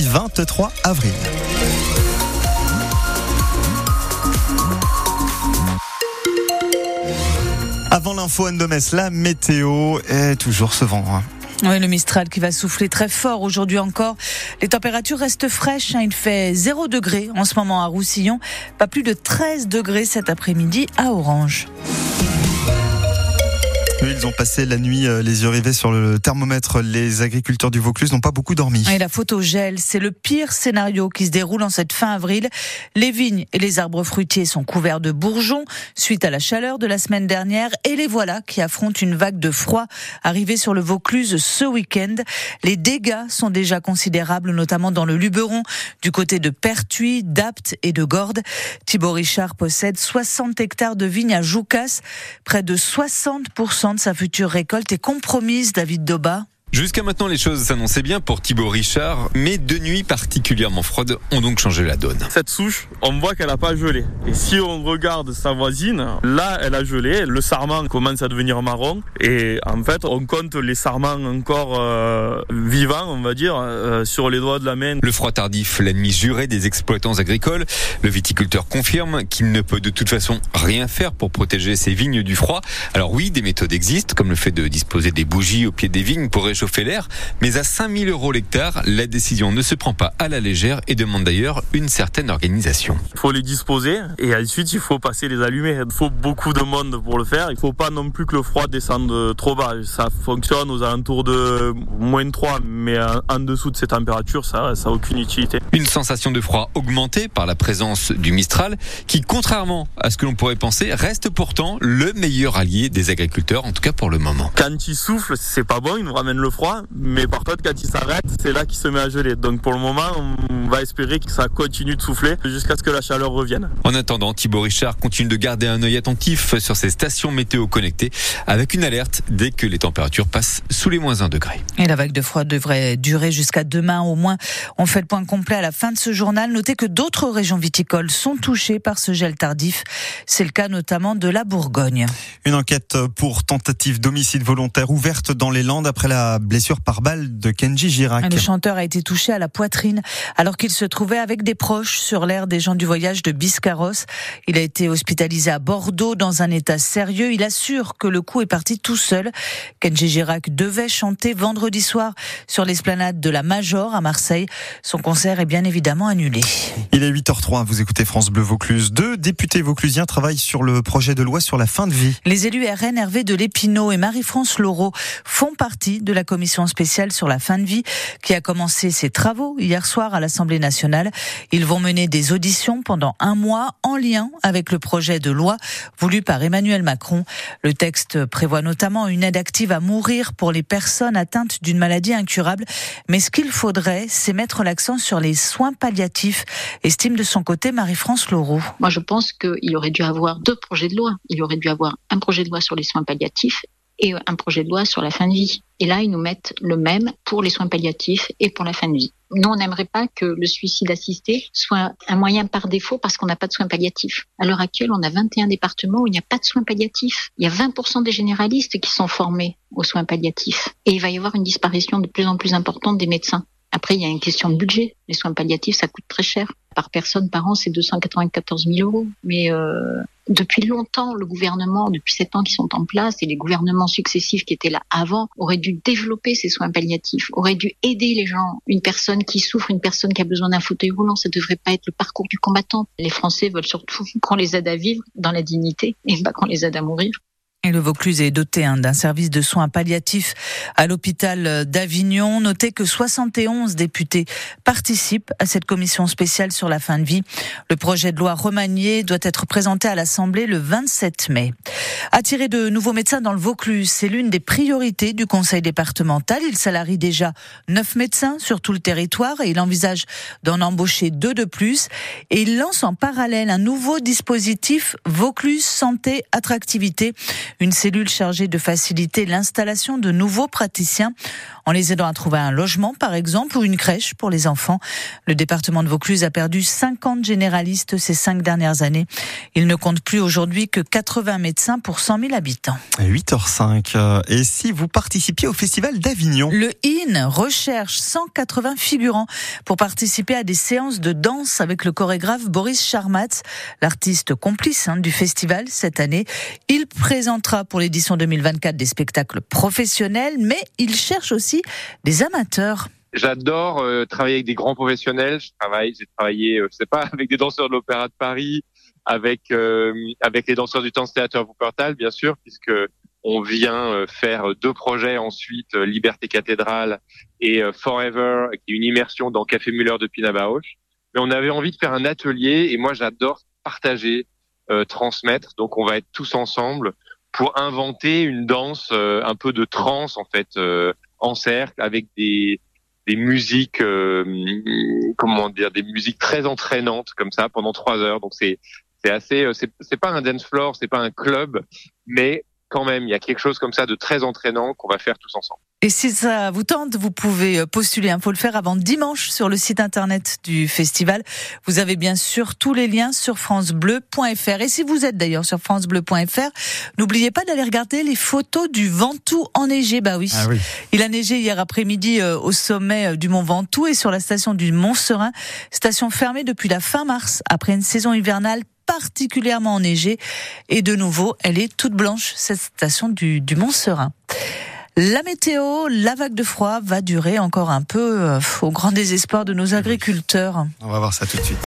23 avril. Avant l'info Anne-Domès, la météo est toujours ce vent. Oui, le Mistral qui va souffler très fort aujourd'hui encore. Les températures restent fraîches. Il fait 0 degré en ce moment à Roussillon. Pas plus de 13 degrés cet après-midi à Orange. Ils ont passé la nuit les yeux rivés sur le thermomètre. Les agriculteurs du Vaucluse n'ont pas beaucoup dormi. Et la faute au gel, c'est le pire scénario qui se déroule en cette fin avril. Les vignes et les arbres fruitiers sont couverts de bourgeons suite à la chaleur de la semaine dernière. Et les voilà qui affrontent une vague de froid arrivée sur le Vaucluse ce week-end. Les dégâts sont déjà considérables, notamment dans le Luberon, du côté de Pertuis, d'Apt et de Gordes. Thibaut Richard possède 60 hectares de vignes à Joucas. Près de 60% de sa future récolte est compromise, David Doba. Jusqu'à maintenant, les choses s'annonçaient bien pour Thibaut Richard, mais 2 nuits particulièrement froides ont donc changé la donne. Cette souche, on voit qu'elle n'a pas gelé. Et si on regarde sa voisine, là, elle a gelé. Le sarment commence à devenir marron. Et en fait, on compte les sarments encore vivants, on va dire, sur les doigts de la main. Le froid tardif, l'ennemi juré des exploitants agricoles. Le viticulteur confirme qu'il ne peut de toute façon rien faire pour protéger ses vignes du froid. Alors oui, des méthodes existent, comme le fait de disposer des bougies au pied des vignes pour réchauffer l'air, mais à 5 000 € l'hectare, la décision ne se prend pas à la légère et demande d'ailleurs une certaine organisation. Il faut les disposer et ensuite il faut passer les allumer. Il faut beaucoup de monde pour le faire. Il ne faut pas non plus que le froid descende trop bas. Ça fonctionne aux alentours de -3, mais en dessous de ces températures, ça n'a aucune utilité. Une sensation de froid augmentée par la présence du Mistral, qui, contrairement à ce que l'on pourrait penser, reste pourtant le meilleur allié des agriculteurs, en tout cas pour le moment. Quand il souffle, c'est pas bon, il nous ramène le froid, mais par contre quand il s'arrête, c'est là qu'il se met à geler. Donc pour le moment, on va espérer que ça continue de souffler jusqu'à ce que la chaleur revienne. En attendant, Thibaut Richard continue de garder un œil attentif sur ses stations météo connectées, avec une alerte dès que les températures passent sous les -1 degrés. Et la vague de froid devrait durer jusqu'à demain au moins. On fait le point complet à la fin de ce journal. Notez que d'autres régions viticoles sont touchées par ce gel tardif. C'est le cas notamment de la Bourgogne. Une enquête pour tentative d'homicide volontaire ouverte dans les Landes après la blessure par balle de Kenji Girac. Le chanteur a été touché à la poitrine alors qu'il se trouvait avec des proches sur l'aire des gens du voyage de Biscarrosse. Il a été hospitalisé à Bordeaux dans un état sérieux. Il assure que le coup est parti tout seul. Kenji Girac devait chanter vendredi soir sur l'esplanade de la Major à Marseille. Son concert est bien évidemment annulé. Il est 8h03, vous écoutez France Bleu Vaucluse. 2 députés vauclusiens travaillent sur le projet de loi sur la fin de vie. Les élus RN Hervé de Lépinot et Marie-France Laureau font partie de la commission spéciale sur la fin de vie qui a commencé ses travaux hier soir à l'Assemblée nationale. Ils vont mener des auditions pendant 1 mois en lien avec le projet de loi voulu par Emmanuel Macron. Le texte prévoit notamment une aide active à mourir pour les personnes atteintes d'une maladie incurable. Mais ce qu'il faudrait, c'est mettre l'accent sur les soins palliatifs, estime de son côté Marie-France Laureau. Moi, je pense qu'il aurait dû avoir 2 projets de loi. Il aurait dû avoir un projet de loi sur les soins palliatifs et un projet de loi sur la fin de vie. Et là, ils nous mettent le même pour les soins palliatifs et pour la fin de vie. Nous, on n'aimerait pas que le suicide assisté soit un moyen par défaut parce qu'on n'a pas de soins palliatifs. À l'heure actuelle, on a 21 départements où il n'y a pas de soins palliatifs. Il y a 20% des généralistes qui sont formés aux soins palliatifs. Et il va y avoir une disparition de plus en plus importante des médecins. Après, il y a une question de budget. Les soins palliatifs, ça coûte très cher. Par personne, par an, c'est 294 000 €. Mais depuis longtemps, le gouvernement, depuis 7 ans qui sont en place, et les gouvernements successifs qui étaient là avant, auraient dû développer ces soins palliatifs, auraient dû aider les gens. Une personne qui souffre, une personne qui a besoin d'un fauteuil roulant, ça devrait pas être le parcours du combattant. Les Français veulent surtout qu'on les aide à vivre dans la dignité et pas qu'on les aide à mourir. Et le Vaucluse est doté d'un service de soins palliatifs à l'hôpital d'Avignon. Notez que 71 députés participent à cette commission spéciale sur la fin de vie. Le projet de loi remanié doit être présenté à l'Assemblée le 27 mai. Attirer de nouveaux médecins dans le Vaucluse, c'est l'une des priorités du conseil départemental. Il salarie déjà 9 médecins sur tout le territoire et il envisage d'en embaucher 2 de plus. Et il lance en parallèle un nouveau dispositif Vaucluse Santé Attractivité. Une cellule chargée de faciliter l'installation de nouveaux praticiens en les aidant à trouver un logement, par exemple, ou une crèche pour les enfants. Le département de Vaucluse a perdu 50 généralistes ces 5 dernières années. Il ne compte plus aujourd'hui que 80 médecins pour 100 000 habitants. 8h05. Et si vous participiez au Festival d'Avignon? Le IN recherche 180 figurants pour participer à des séances de danse avec le chorégraphe Boris Charmatz, l'artiste complice du festival cette année. Il présentera pour l'édition 2024 des spectacles professionnels, mais il cherche aussi des amateurs. J'adore travailler avec des grands professionnels. J'ai travaillé, avec des danseurs de l'Opéra de Paris, avec les danseurs du Dance Theater Wuppertal, bien sûr, puisque on vient faire 2 projets ensuite, Liberté Cathédrale et Forever, qui est une immersion dans Café Müller de Pina Bausch. Mais on avait envie de faire un atelier, et moi j'adore partager, transmettre. Donc on va être tous ensemble pour inventer une danse un peu de trance en fait, en cercle, avec des musiques, des musiques très entraînantes comme ça pendant 3 heures. Donc c'est assez, c'est pas un dance floor, c'est pas un club, mais quand même, il y a quelque chose comme ça de très entraînant qu'on va faire tous ensemble. Et si ça vous tente, vous pouvez postuler. Il faut le faire avant dimanche sur le site internet du festival. Vous avez bien sûr tous les liens sur francebleu.fr. Et si vous êtes d'ailleurs sur francebleu.fr, n'oubliez pas d'aller regarder les photos du Ventoux enneigé. Bah oui. Ah oui. Il a neigé hier après-midi au sommet du mont Ventoux et sur la station du Mont-Serein. Station fermée depuis la fin mars après une saison hivernale particulièrement enneigée. Et de nouveau, elle est toute blanche, cette station du Mont-Serein. La météo, la vague de froid va durer encore un peu au grand désespoir de nos agriculteurs. On va voir ça tout de suite.